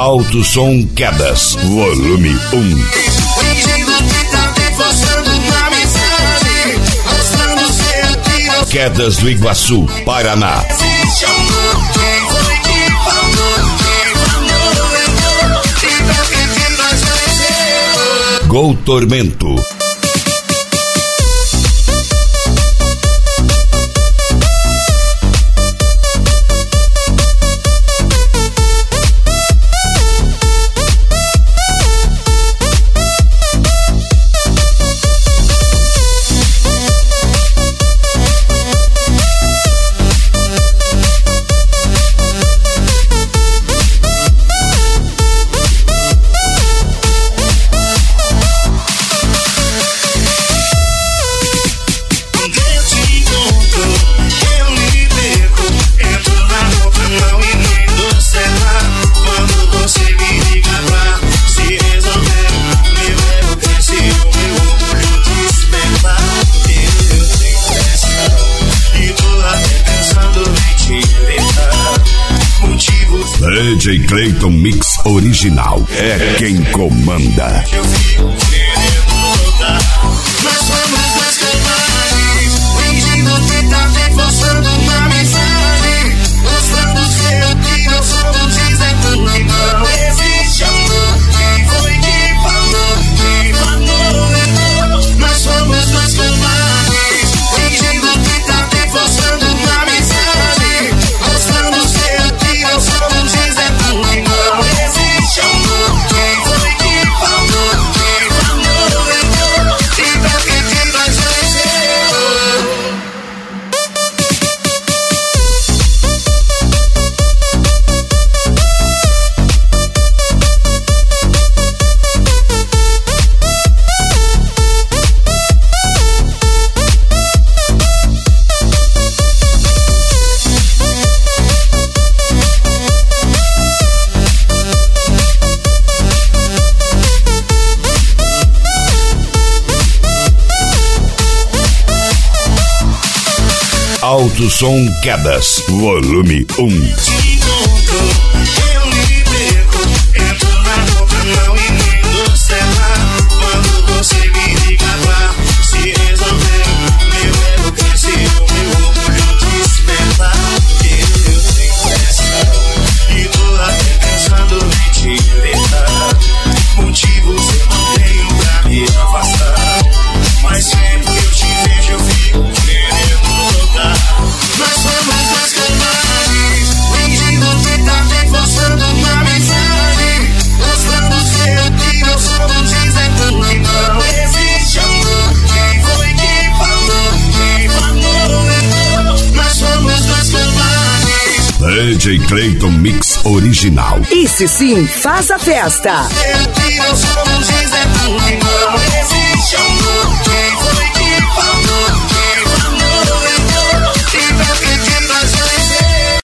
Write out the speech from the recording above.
Alto Som Quedas, volume 1. Quedas do Iguaçu, Paraná. Gol Tormento. DJ Clayton Mix Original é quem comanda. Eu fico querendo voltar. Nós somos dois canais, fingindo tentar, reforçando uma mensagem, mostrando ser o que não somos, dizendo que não existe amor. Quem foi que falou? Quem falou errou. Nós somos dois canais, fingindo tentar, reforçando uma mensagem, mostrando ser o que não somos, dizendo que não existe amor. Quem foi que falou? Quem falou errou. Então quem que nós venceu? Alto Som Quedas, volume 1. Te encontro, eu me perco, entro na roupa, não entendo, sei lá. Quando você me liga pra se resolver, meu ego cresceu, meu orgulho desperta. Eu tenho pressa e tô até pensando em te libertar. Motivos eu não tenho pra me afastar, mas sempre que eu te vejo eu fico querendo voltar. Nós somos dois canais, fingindo tentar, reforçando uma mensagem, mostrando ser o que não somos, dizendo que não existe amor. Quem foi que falou? Quem falou errou. Nós somos dois canais, DJ Clayton Mix Original. Esse sim faz a festa. ser o que não somos,